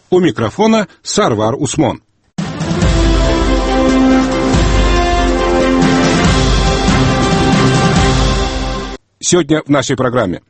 У микрофона Сарвар Усмон. Сегодня в нашей программе.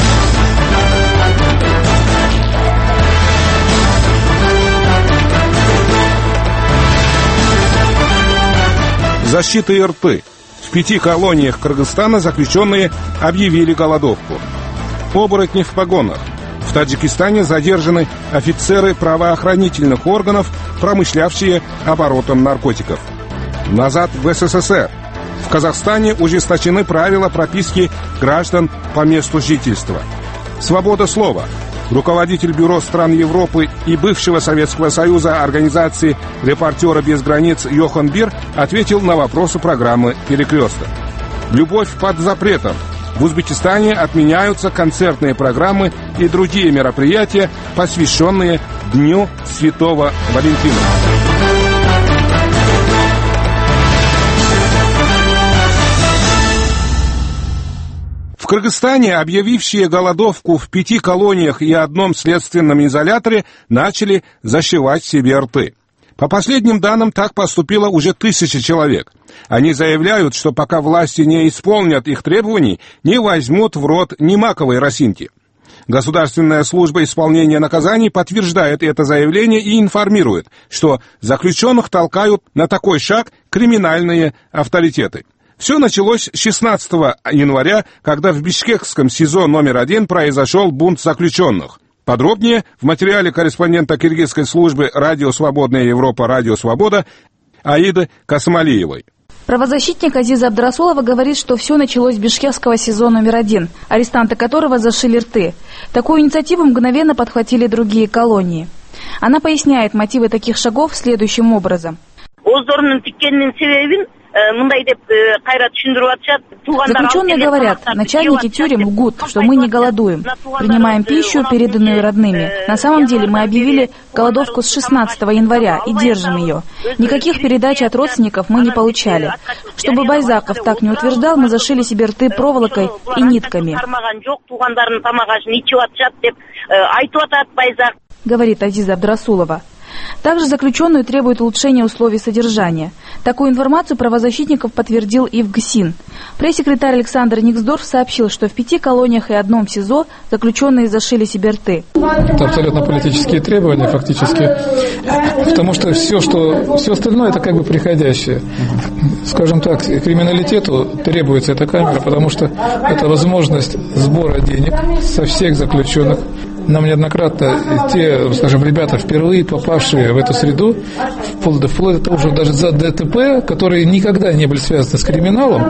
Защита ИРТ. В 5 колониях Кыргызстана заключенные объявили голодовку. Оборотни в погонах. В Таджикистане задержаны офицеры правоохранительных органов, промышлявшие оборотом наркотиков. Назад в СССР. В Казахстане ужесточены правила прописки граждан по месту жительства. Свобода слова. Руководитель Бюро стран Европы и бывшего Советского Союза организации «Репортеры без границ» Йохан Бир ответил на вопросы программы «Перекресток». Любовь под запретом. В Узбекистане отменяются концертные программы и другие мероприятия, посвященные Дню Святого Валентина. В Кыргызстане объявившие голодовку в 5 колониях и одном следственном изоляторе начали зашивать себе рты. По последним данным, так поступило уже 1000 человек. Они заявляют, что пока власти не исполнят их требований, не возьмут в рот ни маковой росинки. Государственная служба исполнения наказаний подтверждает это заявление и информирует, что заключенных толкают на такой шаг криминальные авторитеты. Все началось 16 января, когда в Бишкекском СИЗО номер 1 произошел бунт заключенных. Подробнее в материале корреспондента киргизской службы «Радио Свободная Европа» «Радио Свобода» Аиды Касымалиевой. Правозащитник Азиза Абдрасулова говорит, что все началось с Бишкекского СИЗО номер 1, арестанты которого зашили рты. Такую инициативу мгновенно подхватили другие колонии. Она поясняет мотивы таких шагов следующим образом. Заключенные говорят, начальники тюрем лгут, что мы не голодуем, принимаем пищу, переданную родными. На самом деле мы объявили голодовку с 16 января и держим ее. Никаких передач от родственников мы не получали. Чтобы Байзаков так не утверждал, мы зашили себе рты проволокой и нитками. Говорит Азиза Абдрасулова. Также заключенные требуют улучшения условий содержания. Такую информацию правозащитников подтвердил и в ГСИН. Пресс-секретарь Александр Никсдорф сообщил, что в 5 колониях и одном СИЗО заключенные зашили себе рты. Это абсолютно политические требования фактически, потому что все остальное это как бы приходящее. Скажем так, криминалитету требуется эта камера, потому что это возможность сбора денег со всех заключенных. Нам неоднократно те, скажем, ребята, впервые попавшие в эту среду, вплоть до того, что даже за ДТП, которые никогда не были связаны с криминалом,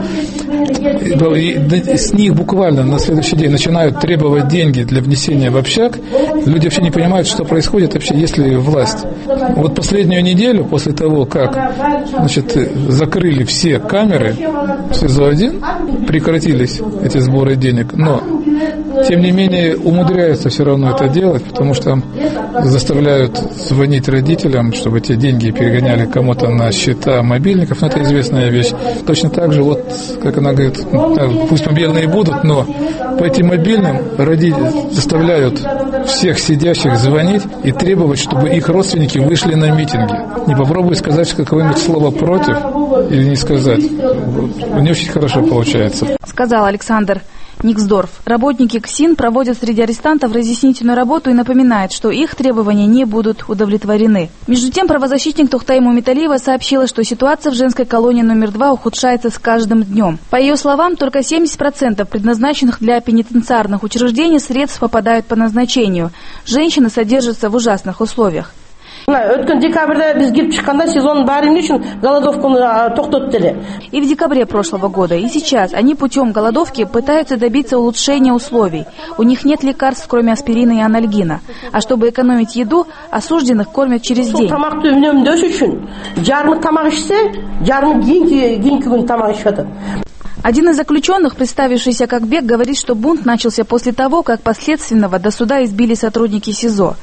и с них буквально на следующий день начинают требовать деньги для внесения в общак, люди вообще не понимают, что происходит вообще, если власть. Вот последнюю неделю, после того, как закрыли все камеры в СИЗО-1, прекратились эти сборы денег, но тем не менее умудряются все равно это делать, потому что заставляют звонить родителям, чтобы те деньги перегоняли кому-то на счета мобильников. Но это известная вещь. Точно так же, вот, как она говорит, пусть мобильные будут, но по этим мобильным родители заставляют всех сидящих звонить и требовать, чтобы их родственники вышли на митинги. Не попробуй сказать какое-нибудь слово против или не сказать. Не очень хорошо получается. Сказал Александр Никсдорф. Работники КСИН проводят среди арестантов разъяснительную работу и напоминают, что их требования не будут удовлетворены. Между тем, правозащитник Тухтай Мумиталиева сообщила, что ситуация в женской колонии номер 2 ухудшается с каждым днем. По ее словам, только 70% предназначенных для пенитенциарных учреждений средств попадают по назначению. Женщины содержатся в ужасных условиях. И в декабре прошлого года, и сейчас они путем голодовки пытаются добиться улучшения условий. У них нет лекарств, кроме аспирина и анальгина. А чтобы экономить еду, осужденных кормят через день. Один из заключенных, представившийся как Бек, говорит, что бунт начался после того, как последственного до суда избили сотрудники СИЗО.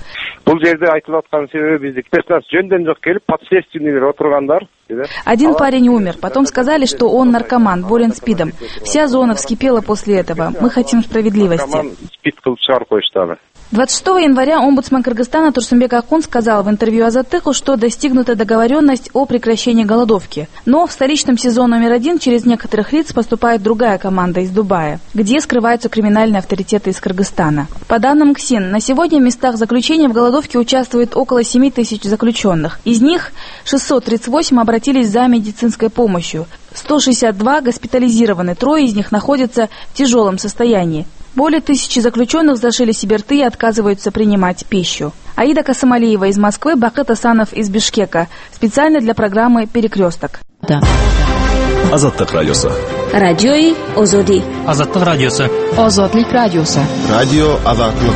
Один парень умер, потом сказали, что он наркоман, болен СПИДом. Вся зона вскипела после этого. Мы хотим справедливости. 26 января омбудсмен Кыргызстана Турсунбек Акун сказал в интервью Азаттыку, что достигнута договоренность о прекращении голодовки. Но в столичном СИЗО номер 1 через некоторых лиц поступает другая команда из Дубая, где скрываются криминальные авторитеты из Кыргызстана. По данным КСИН, на сегодня в местах заключения в голодовке участвует около 7 тысяч заключенных. Из них 638 обратились за медицинской помощью. 162 госпитализированы, 3 из них находятся в тяжелом состоянии. Более 1000 заключенных зашили себе рты и отказываются принимать пищу. Аида Касымалиева из Москвы, Бакыт Асанов из Бишкека. Специально для программы «Перекресток». Азаттык радиосы. Радиои Озоди. Азаттык радиосы. Озодлик радиосы. Радио Азаттык.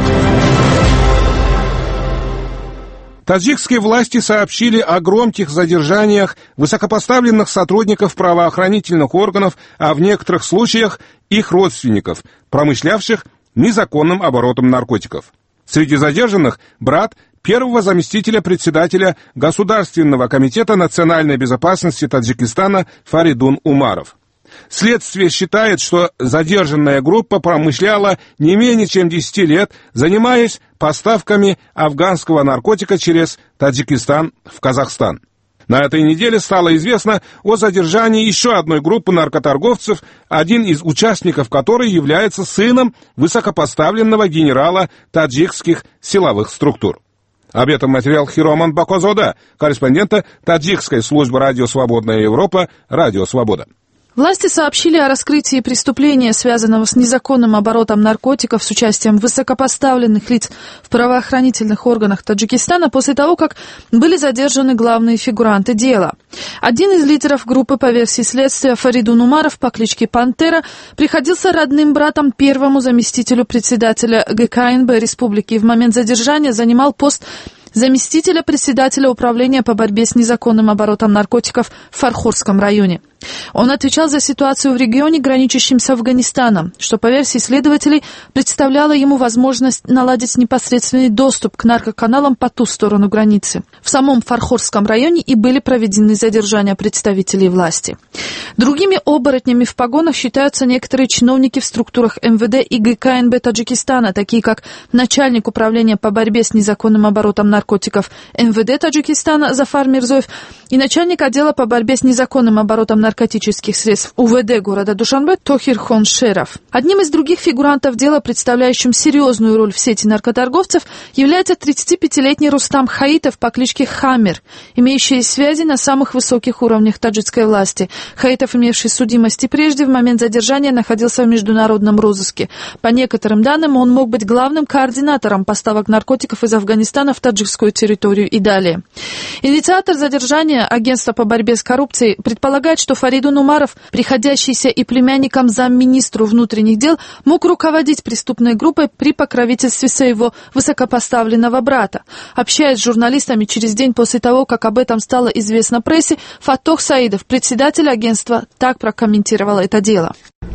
Таджикские власти сообщили о громких задержаниях высокопоставленных сотрудников правоохранительных органов, а в некоторых случаях их родственников, промышлявших незаконным оборотом наркотиков. Среди задержанных брат первого заместителя председателя Государственного комитета национальной безопасности Таджикистана Фаридун Умаров. Следствие считает, что задержанная группа промышляла не менее чем 10 лет, занимаясь поставками афганского наркотика через Таджикистан в Казахстан. На этой неделе стало известно о задержании еще одной группы наркоторговцев, один из участников которой является сыном высокопоставленного генерала таджикских силовых структур. Об этом материал Хироман Бакозода, корреспондента таджикской службы «Радио Свободная Европа» «Радио Свобода». Власти сообщили о раскрытии преступления, связанного с незаконным оборотом наркотиков с участием высокопоставленных лиц в правоохранительных органах Таджикистана после того, как были задержаны главные фигуранты дела. Один из лидеров группы, по версии следствия, Фаридун Умаров по кличке Пантера, приходился родным братом первому заместителю председателя ГКНБ республики и в момент задержания занимал пост заместителя председателя управления по борьбе с незаконным оборотом наркотиков в Фархорском районе. Он отвечал за ситуацию в регионе, граничащем с Афганистаном, что, по версии следователей, представляло ему возможность наладить непосредственный доступ к наркоканалам по ту сторону границы. В самом Фархорском районе и были проведены задержания представителей власти. Другими оборотнями в погонах считаются некоторые чиновники в структурах МВД и ГКНБ Таджикистана, такие как начальник управления по борьбе с незаконным оборотом наркотиков МВД Таджикистана Зафар Мирзоев и начальник отдела по борьбе с незаконным оборотом наркотических средств УВД города Душанбе Тохир Хоншеров. Одним из других фигурантов дела, представляющим серьезную роль в сети наркоторговцев, является 35-летний Рустам Хаитов по кличке Хаммер, имеющий связи на самых высоких уровнях таджикской власти. Хаитов, имевший судимости прежде, в момент задержания находился в международном розыске. По некоторым данным, он мог быть главным координатором поставок наркотиков из Афганистана в таджикскую территорию и далее. Инициатор задержания, агентство по борьбе с коррупцией, предполагает, что Фаридун Умаров, приходящийся и племянником замминистру внутренних дел, мог руководить преступной группой при покровительстве своего высокопоставленного брата. Общаясь с журналистами через день после того, как об этом стало известно прессе, Фатох Саидов, председатель агентства, так прокомментировал это дело.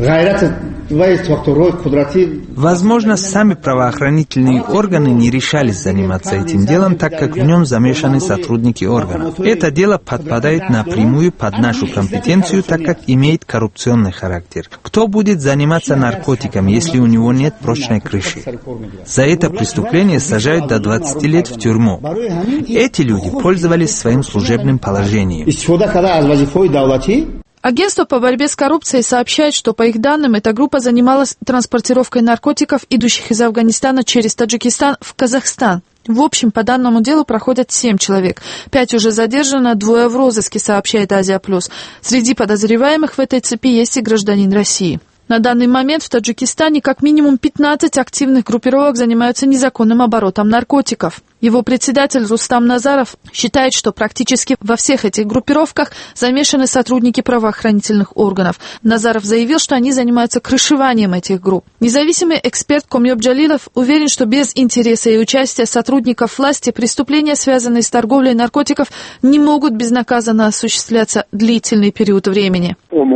Возможно, сами правоохранительные органы не решались заниматься этим делом, так как в нем замешаны сотрудники органов. Это дело подпадает напрямую под нашу компетенцию, так как имеет коррупционный характер. Кто будет заниматься наркотиками, если у него нет прочной крыши? За это преступление сажают до 20 лет в тюрьму. Эти люди пользовались своим служебным положением. Агентство по борьбе с коррупцией сообщает, что, по их данным, эта группа занималась транспортировкой наркотиков, идущих из Афганистана через Таджикистан в Казахстан. В общем, по данному делу проходят 7 человек. 5 уже задержано, 2 в розыске, сообщает Азия Плюс. Среди подозреваемых в этой цепи есть и гражданин России. На данный момент в Таджикистане как минимум 15 активных группировок занимаются незаконным оборотом наркотиков. Его председатель Рустам Назаров считает, что практически во всех этих группировках замешаны сотрудники правоохранительных органов. Назаров заявил, что они занимаются крышеванием этих групп. Независимый эксперт Комьёб Джалилов уверен, что без интереса и участия сотрудников власти преступления, связанные с торговлей наркотиков, не могут безнаказанно осуществляться длительный период времени.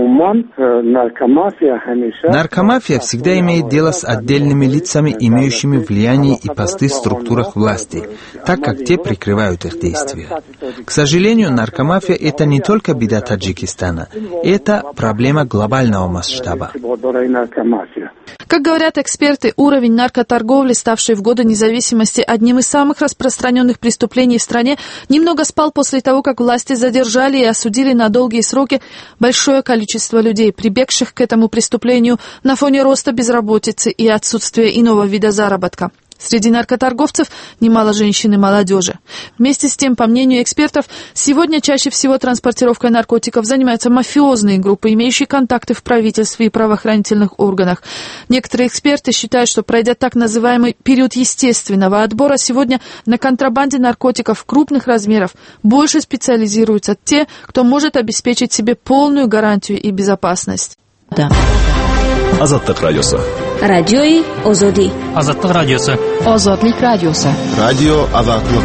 Наркомафия всегда имеет дело с отдельными лицами, имеющими влияние и посты в структурах власти. так как те прикрывают их действия. К сожалению, наркомафия – это не только беда Таджикистана, это проблема глобального масштаба. Как говорят эксперты, уровень наркоторговли, ставший в годы независимости одним из самых распространенных преступлений в стране, немного спал после того, как власти задержали и осудили на долгие сроки большое количество людей, прибегших к этому преступлению на фоне роста безработицы и отсутствия иного вида заработка. Среди наркоторговцев немало женщин и молодежи. Вместе с тем, по мнению экспертов, сегодня чаще всего транспортировкой наркотиков занимаются мафиозные группы, имеющие контакты в правительстве и правоохранительных органах. Некоторые эксперты считают, что пройдя так называемый период естественного отбора, сегодня на контрабанде наркотиков крупных размеров больше специализируются те, кто может обеспечить себе полную гарантию и безопасность. Азаттык радиосы. Радиои Озоди. Азаттык радиосы. Озодлик радиосы. Радио Азаттык.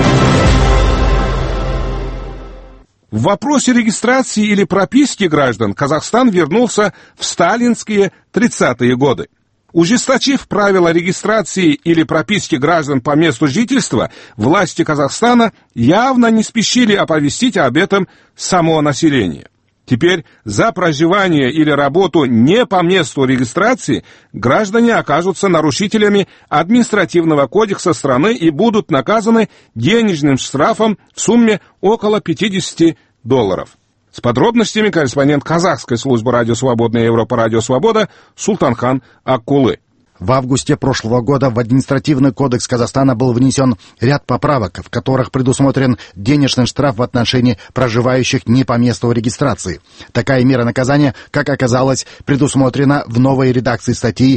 В вопросе регистрации или прописки граждан Казахстан вернулся в сталинские 30-е годы. Ужесточив правила регистрации или прописки граждан по месту жительства, власти Казахстана явно не спешили оповестить об этом само население. Теперь за проживание или работу не по месту регистрации граждане окажутся нарушителями административного кодекса страны и будут наказаны денежным штрафом в сумме около $50. С подробностями корреспондент казахской службы «Радио Свобода» и Европа «Радио Свобода» Султанхан Аккулы. В августе прошлого года в Административный кодекс Казахстана был внесен ряд поправок, в которых предусмотрен денежный штраф в отношении проживающих не по месту регистрации. Такая мера наказания, как оказалось, предусмотрена в новой редакции статьи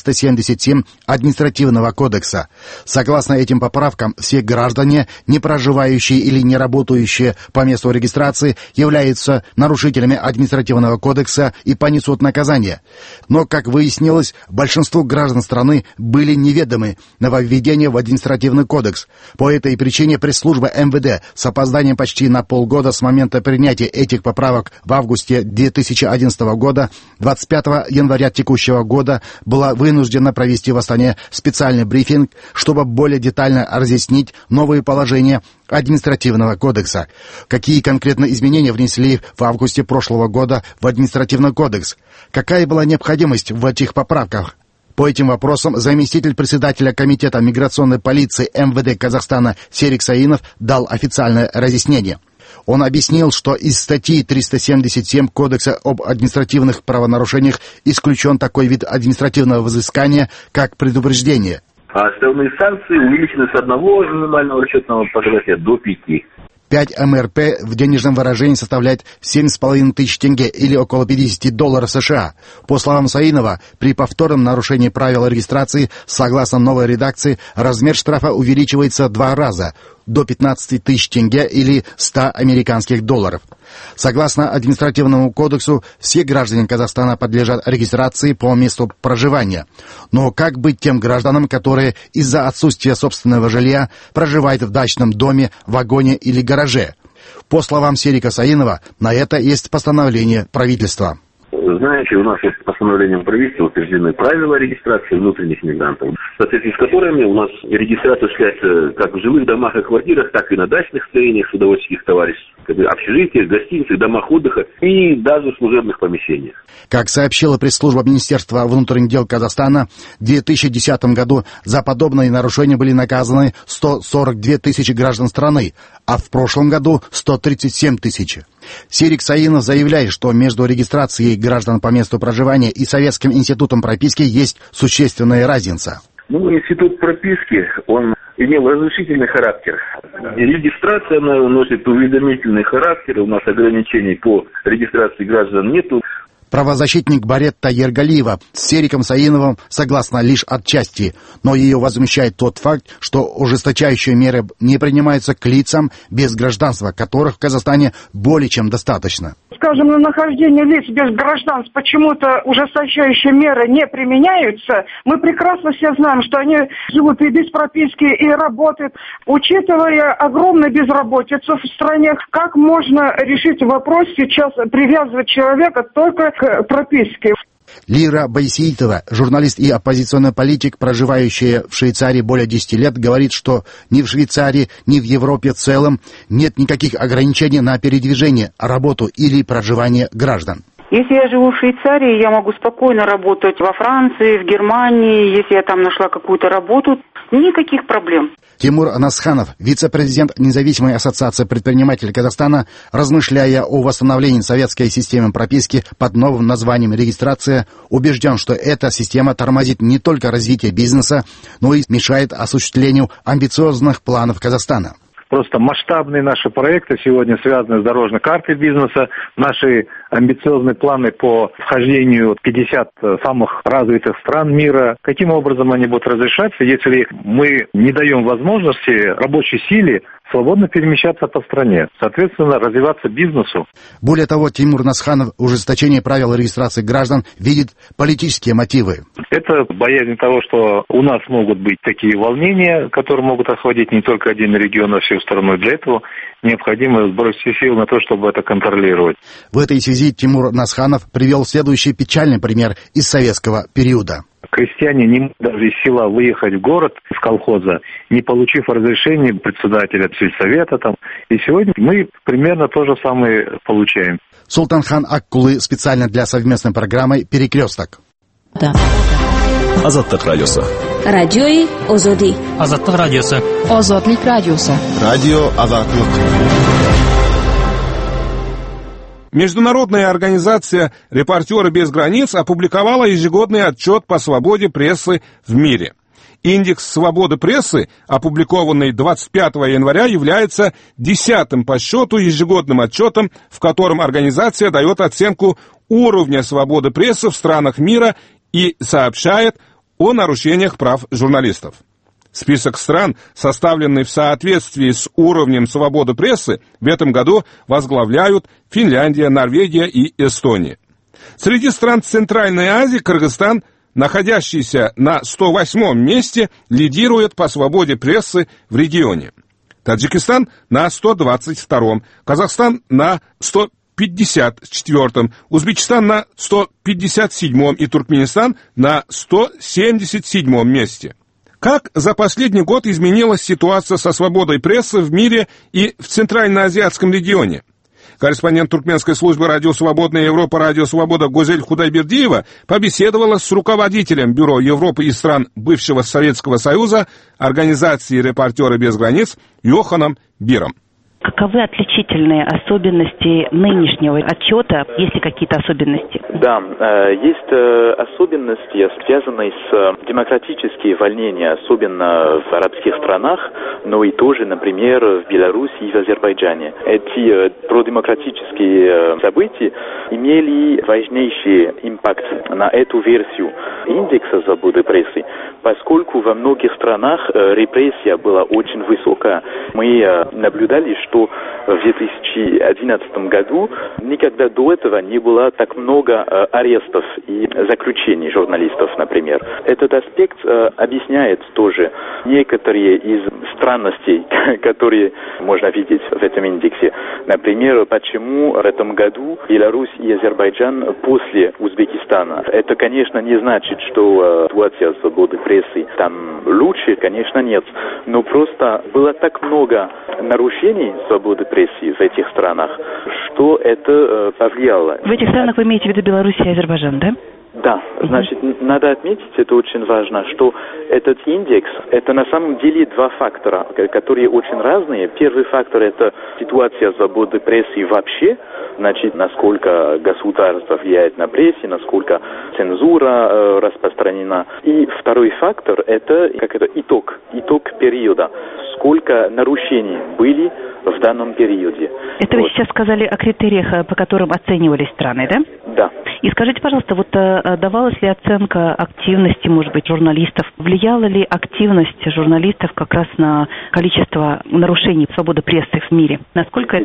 377 Административного кодекса. Согласно этим поправкам, все граждане, не проживающие или не работающие по месту регистрации, являются нарушителями Административного кодекса и понесут наказание. Но, как выяснилось, большинство граждан страны были неведомы нововведения в Административный кодекс. По этой причине пресс-служба МВД с опозданием почти на полгода с момента принятия этих поправок в августе 2011 года, 25 января текущего года, была вынуждена провести в Астане специальный брифинг, чтобы более детально разъяснить новые положения Административного кодекса. Какие конкретно изменения внесли в августе прошлого года в Административный кодекс? Какая была необходимость в этих поправках? По этим вопросам заместитель председателя Комитета миграционной полиции МВД Казахстана Серик Саинов дал официальное разъяснение. Он объяснил, что из статьи 377 Кодекса об административных правонарушениях исключен такой вид административного взыскания, как предупреждение. А основные санкции увеличены с 1 минимального расчетного показателя до 5. 5 МРП в денежном выражении составляет 7,5 тысяч тенге или около $50 США. По словам Саинова, при повторном нарушении правил регистрации, согласно новой редакции, размер штрафа увеличивается 2 раза – до 15 тысяч тенге или $100. Согласно Административному кодексу, все граждане Казахстана подлежат регистрации по месту проживания. Но как быть тем гражданам, которые из-за отсутствия собственного жилья проживают в дачном доме, вагоне или гараже? По словам Серика Саинова, на это есть постановление правительства. Знаете, у нас есть постановлением правительства утверждены правила регистрации внутренних мигрантов, в соответствии с которыми у нас регистрация осуществляется как в жилых домах и квартирах, так и на дачных строениях судоводческих товариществ, общежитиях, гостиницах, домах отдыха и даже в служебных помещениях. Как сообщила пресс-служба Министерства внутренних дел Казахстана, в 2010 году за подобные нарушения были наказаны 142 тысячи граждан страны, а в прошлом году 137 тысяч. Серик Саинов заявляет, что между регистрацией граждан по месту проживания и Советским институтом прописки есть существенная разница. Институт прописки, он имел разрешительный характер. Регистрация, она носит уведомительный характер, у нас ограничений по регистрации граждан нету. Правозащитник Баретта Ергалиева с Сериком Саиновым согласна лишь отчасти, но ее возмущает тот факт, что ужесточающие меры не принимаются к лицам без гражданства, которых в Казахстане более чем достаточно. Скажем, на нахождение лиц без гражданства почему-то ужесточающие меры не применяются. Мы прекрасно все знаем, что они живут и без прописки, и работают. Учитывая огромную безработицу в стране, как можно решить вопрос сейчас привязывать человека только к прописке? Лира Байсеитова, журналист и оппозиционный политик, проживающая в Швейцарии более 10 лет, говорит, что ни в Швейцарии, ни в Европе в целом нет никаких ограничений на передвижение, работу или проживание граждан. Если я живу в Швейцарии, я могу спокойно работать во Франции, в Германии, если я там нашла какую-то работу, никаких проблем. Тимур Насханов, вице-президент Независимой ассоциации предпринимателей Казахстана, размышляя о восстановлении советской системы прописки под новым названием регистрация, убежден, что эта система тормозит не только развитие бизнеса, но и мешает осуществлению амбициозных планов Казахстана. Просто масштабные наши проекты сегодня связаны с дорожной картой бизнеса. Наши амбициозные планы по вхождению в 50 самых развитых стран мира. Каким образом они будут разрешаться, если мы не даем возможности рабочей силе свободно перемещаться по стране, соответственно, развиваться бизнесу. Более того, Тимур Насханов в ужесточении правил регистрации граждан видит политические мотивы. Это боязнь того, что у нас могут быть такие волнения, которые могут охватить не только один регион, а всю страну. Для этого необходимо сбросить сил на то, чтобы это контролировать. В этой связи Тимур Насханов привел следующий печальный пример из советского периода. Крестьяне не могут даже из села выехать в город, из колхоза, не получив разрешения председателя сельсовета. И сегодня мы примерно то же самое получаем. Султанхан Аккулы специально для совместной программы «Перекресток». Да. Азаттык радиосы. Радиои Озоди. Азаттык радиосы. Озодлик радиосы. Радио Азаттык. Международная организация «Репортеры без границ» опубликовала ежегодный отчет по свободе прессы в мире. Индекс свободы прессы, опубликованный 25 января, является 10-м по счету ежегодным отчетом, в котором организация дает оценку уровня свободы прессы в странах мира и сообщает о нарушениях прав журналистов. Список стран, составленный в соответствии с уровнем свободы прессы, в этом году возглавляют Финляндия, Норвегия и Эстония. Среди стран Центральной Азии Кыргызстан, находящийся на 108-м месте, лидирует по свободе прессы в регионе. Таджикистан на 122-м, Казахстан на 154-м, Узбекистан на 157-м и Туркменистан на 177-м месте. Как за последний год изменилась ситуация со свободой прессы в мире и в Центральноазиатском регионе? Корреспондент туркменской службы «Радио Свободная Европа», «Радио Свобода» Гузель Худайбердиева побеседовала с руководителем Бюро Европы и стран бывшего Советского Союза организации «Репортеры без границ» Йоханом Биром. Каковы отличительные особенности нынешнего отчета? Есть ли какие-то особенности? Да, есть особенности, связанные с демократическими волнениями, особенно в арабских странах, но и тоже, например, в Беларуси и в Азербайджане. Эти продемократические события имели важнейший импакт на эту версию индекса свободы прессы, поскольку во многих странах репрессия была очень высокая. Мы наблюдали, что в 2011 году никогда до этого не было так много арестов и заключений журналистов, например. Этот аспект объясняет тоже некоторые из странностей, которые можно видеть в этом индексе. Например, почему в этом году Беларусь и Азербайджан после Узбекистана. Это, конечно, не значит, что ситуация свободы прессы там лучше, конечно, нет. Но просто было так много нарушений свободы прессы в этих странах, что это повлияло. В этих странах вы имеете в виду Беларусь и Азербайджан, да? Да, значит, надо отметить, это очень важно, что этот индекс, это на самом деле два фактора, которые очень разные. Первый фактор – это ситуация свободы прессы вообще, значит, насколько государство влияет на прессе, насколько цензура распространена. И второй фактор – это итог периода, сколько нарушений были в данном периоде. Это вы сейчас сказали о критериях, по которым оценивались страны, да? Да. И скажите, пожалуйста, давалась ли оценка активности, может быть, журналистов? Влияла ли активность журналистов как раз на количество нарушений свободы прессы в мире? Насколько это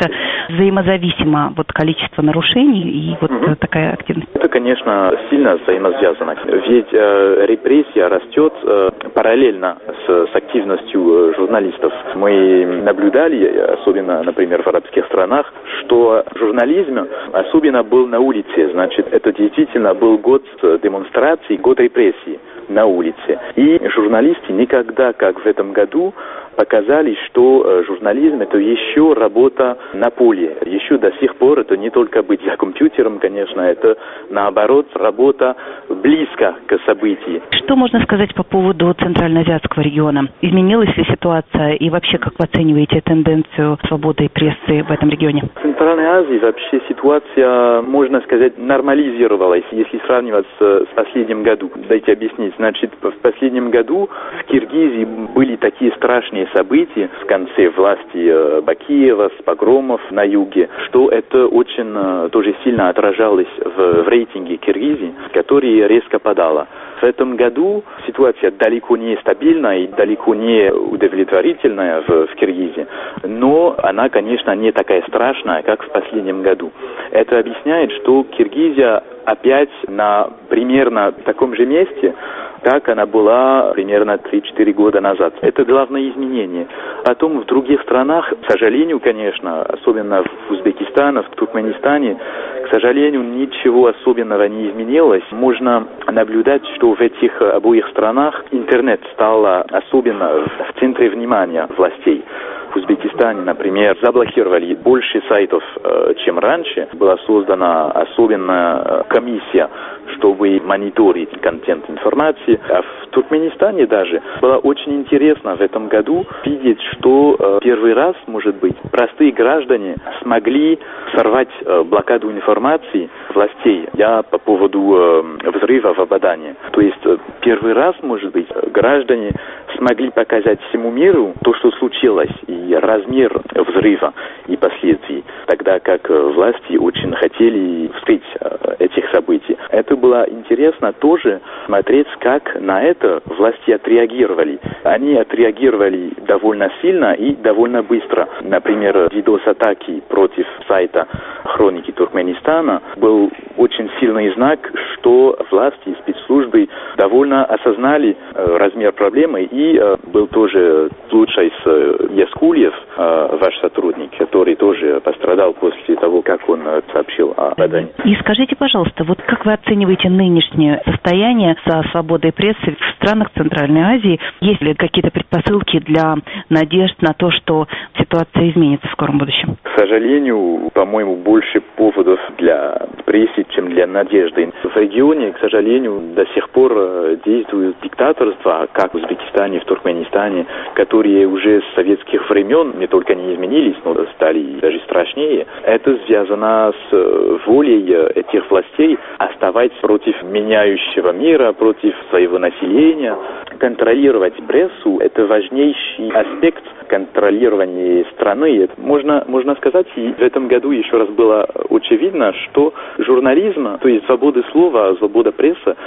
взаимозависимо вот количество нарушений и вот такая активность? Это, конечно, сильно взаимосвязано. Ведь репрессия растет параллельно с активностью журналистов. Мы наблюдали, особенно, например, в арабских странах, что журнализм особенно был на улице. Значит, это действительно был год демонстраций, год репрессий на улице. И журналисты никогда, как в этом году, показали, что журнализм — это еще работа на поле. Еще до сих пор это не только быть за компьютером, конечно, это, наоборот, работа близко к событию. Что можно сказать по поводу Центральноазиатского региона? Изменилась ли ситуация и вообще как вы оцениваете тенденцию свободы прессы в этом регионе? В Центральной Азии вообще ситуация, можно сказать, нормализировалась, если сравнивать с последним году. Дайте объяснить. Значит, в последнем году в Киргизии были такие страшные события в конце власти Бакиева, с погромов на юге, что это очень тоже сильно отражалось в рейтинге Киргизии, который резко падала. В этом году ситуация далеко не стабильная и далеко не удовлетворительная в Киргизии, но она, конечно, не такая страшная, как в последнем году. Это объясняет, что Киргизия опять на примерно таком же месте, как она была примерно 3-4 года назад. Это главное изменение. Потом в других странах, к сожалению, конечно, особенно в Узбекистане, в Туркменистане, к сожалению, ничего особенного не изменилось. Можно наблюдать, что в этих обоих странах интернет стал особенно в центре внимания властей. В Узбекистане, например, заблокировали больше сайтов, чем раньше. Была создана особенная комиссия, чтобы мониторить контент информации. А в Туркменистане даже было очень интересно в этом году видеть, что первый раз, может быть, простые граждане смогли сорвать блокаду информации властей. Я по поводу взрыва в Абадане. То есть первый раз, может быть, граждане смогли показать всему миру то, что случилось, и размер взрыва и последствий, тогда как власти очень хотели вскрыть этих событий. Это было интересно тоже смотреть, как на это власти отреагировали. Они отреагировали довольно сильно и довольно быстро. Например, DDoS-атаки против сайта «Хроники Туркменистана» был очень сильный знак, что власти и спецслужбы довольно осознали размер проблемы, и был тоже случай с Яскульев, ваш сотрудник, который тоже пострадал после того, как он сообщил о Бадане. И скажите, пожалуйста, вот как вы оцениваете нынешнее состояние со свободой прессы в странах Центральной Азии? Есть ли какие-то предпосылки для надежд на то, что ситуация изменится в скором будущем? К сожалению, по-моему, больше поводов для прессы, чем для надежды. В регионе, к сожалению, до сих пор действуют диктаторства, как в Узбекистане, в Туркменистане, которые уже с советских времен не только не изменились, но стали даже страшнее. Это связано с волей этих властей оставать против меняющего мира, против своего населения. Контролировать прессу – это важнейший аспект контролирования страны. Можно сказать, и в этом году еще раз было очевидно, что журнализм, то есть свобода слова, свобода прессы,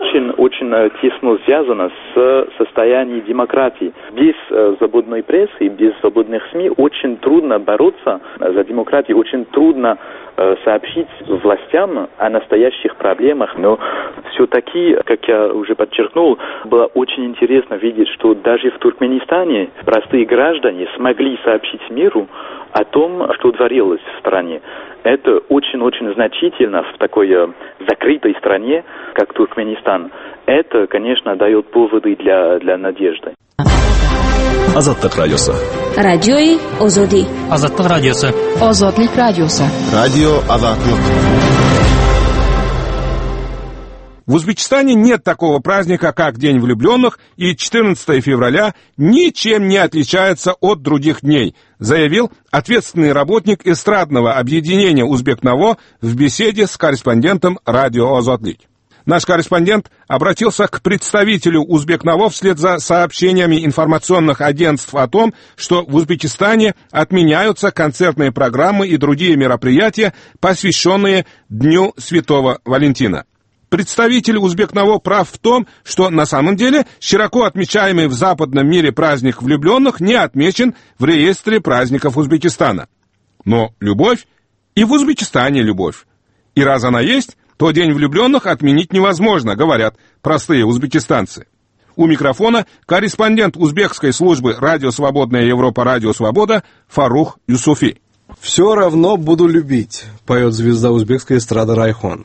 очень тесно связана с состоянием демократии. Без свободной прессы, без свободных СМИ очень трудно бороться за демократию, очень трудно сообщить властям о настоящих проблемах, но все-таки, как я уже подчеркнул, было очень интересно видеть, что даже в Туркменистане простые граждане смогли сообщить миру о том, что творилось в стране. Это очень-очень значительно в такой закрытой стране, как Туркменистан. Это, конечно, дает поводы для надежды. Азаттык радиосы. Радиои Озоди. Азаттык радиосы. Озодлик радиосы. Радио Азаттык. В Узбекистане нет такого праздника, как День влюбленных, и 14 февраля ничем не отличается от других дней, заявил ответственный работник эстрадного объединения «Узбекнаво» в беседе с корреспондентом радио «Озодлик». Наш корреспондент обратился к представителю «Узбекнаво» вслед за сообщениями информационных агентств о том, что в Узбекистане отменяются концертные программы и другие мероприятия, посвященные Дню Святого Валентина. Представитель «Узбекнаво» прав в том, что на самом деле широко отмечаемый в западном мире праздник влюбленных не отмечен в реестре праздников Узбекистана. Но любовь и в Узбекистане любовь. И раз она есть, то День влюбленных отменить невозможно, говорят простые узбекистанцы. У микрофона корреспондент узбекской службы «Радио Свободная Европа», «Радио Свобода» Фарух Юсуфи. «Все равно буду любить», — поет звезда узбекской эстрады Райхон.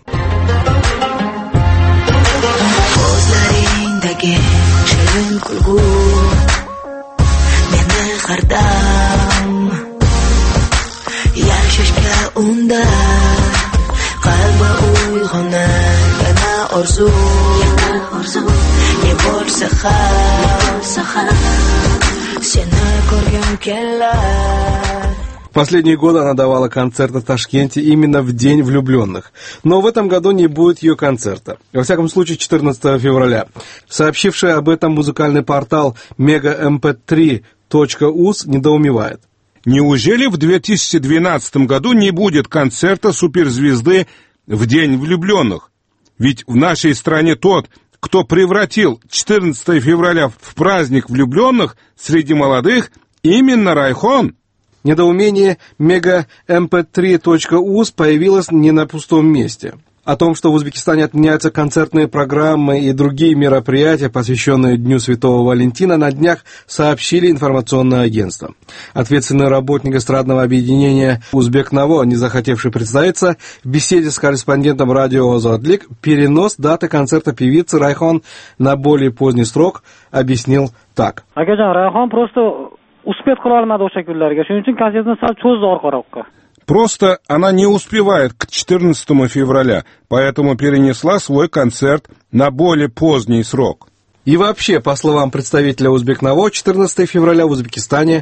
В последние годы она давала концерты в Ташкенте именно в День влюбленных. Но в этом году не будет ее концерта. Во всяком случае, 14 февраля. Сообщивший об этом музыкальный портал megamp3.uz недоумевает. Неужели в 2012 году не будет концерта суперзвезды в День влюбленных? Ведь в нашей стране тот, кто превратил 14 февраля в праздник влюбленных среди молодых, именно Райхон. Недоумение megamp3.uz появилось не на пустом месте. О том, что в Узбекистане отменяются концертные программы и другие мероприятия, посвященные Дню Святого Валентина, на днях сообщили информационное агентство. Ответственный работник эстрадного объединения «Узбек-Наво», не захотевший представиться, в беседе с корреспондентом радио «Озодлик» перенос даты концерта певицы Райхон на более поздний срок объяснил так. Райхон просто успеет qilolmadi o'sha kunlarga. Shuning uchun konsertni sal cho'zdi orqaroqqa. Просто она не успевает к 14 февраля, поэтому перенесла свой концерт на более поздний срок. И вообще, по словам представителя Узбек-Наво, 14 февраля в Узбекистане...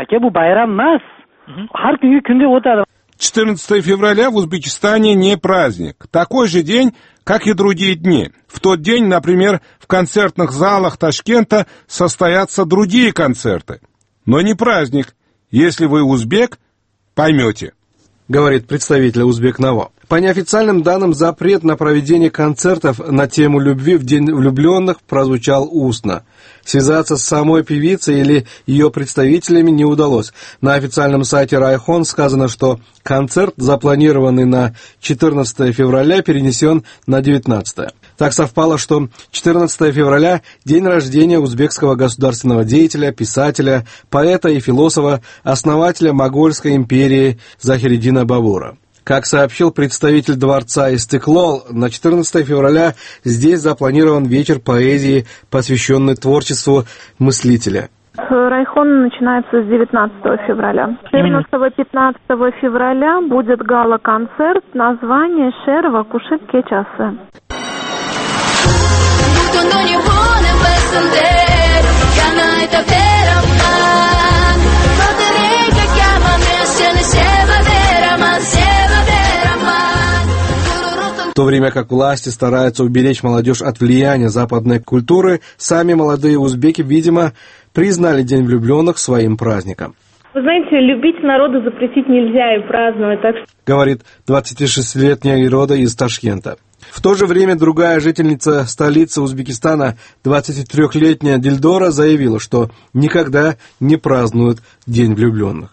14 февраля в Узбекистане не праздник. Такой же день, как и другие дни. В тот день, например, в концертных залах Ташкента состоятся другие концерты. Но не праздник. Если вы узбек, поймете. Говорит представитель Узбек-Наво. По неофициальным данным, запрет на проведение концертов на тему любви в День влюбленных прозвучал устно. Связаться с самой певицей или ее представителями не удалось. На официальном сайте Райхон сказано, что концерт, запланированный на 14 февраля, перенесен на 19. Так совпало, что 14 февраля – день рождения узбекского государственного деятеля, писателя, поэта и философа, основателя Могольской империи Захириддина Бабура. Как сообщил представитель дворца Истеклол, на 14 февраля здесь запланирован вечер поэзии, посвященный творчеству мыслителя. Райхон начинается с 19 февраля. 14-15 февраля будет гала-концерт, название «Шерва Кушет Кечасы». В то время как власти стараются уберечь молодежь от влияния западной культуры, сами молодые узбеки, видимо, признали День влюбленных своим праздником. Вы знаете, любить народу запретить нельзя и праздновать, так что... Говорит 26-летняя Ирода из Ташкента. В то же время другая жительница столицы Узбекистана, 23-летняя Дильдора, заявила, что никогда не празднует День влюбленных.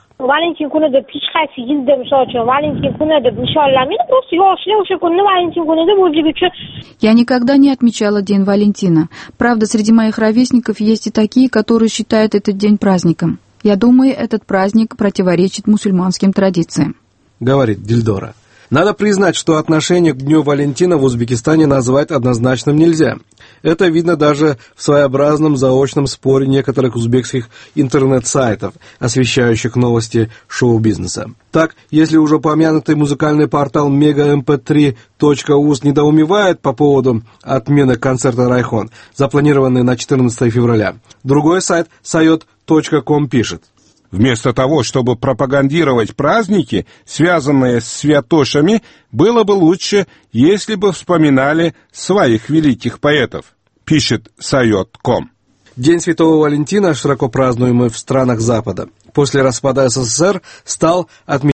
Я никогда не отмечала День Валентина. Правда, среди моих ровесников есть и такие, которые считают этот день праздником. Я думаю, этот праздник противоречит мусульманским традициям. Говорит Дильдора. Надо признать, что отношение к Дню Валентина в Узбекистане назвать однозначным нельзя. Это видно даже в своеобразном заочном споре некоторых узбекских интернет-сайтов, освещающих новости шоу-бизнеса. Так, если уже упомянутый музыкальный портал megamp3.uz недоумевает по поводу отмены концерта Райхон, запланированный на 14 февраля, другой сайт sayot.com пишет: вместо того, чтобы пропагандировать праздники, связанные с святошами, было бы лучше, если бы вспоминали своих великих поэтов, пишет Sayot.com. День Святого Валентина, широко празднуемый в странах Запада, после распада СССР стал отмечаться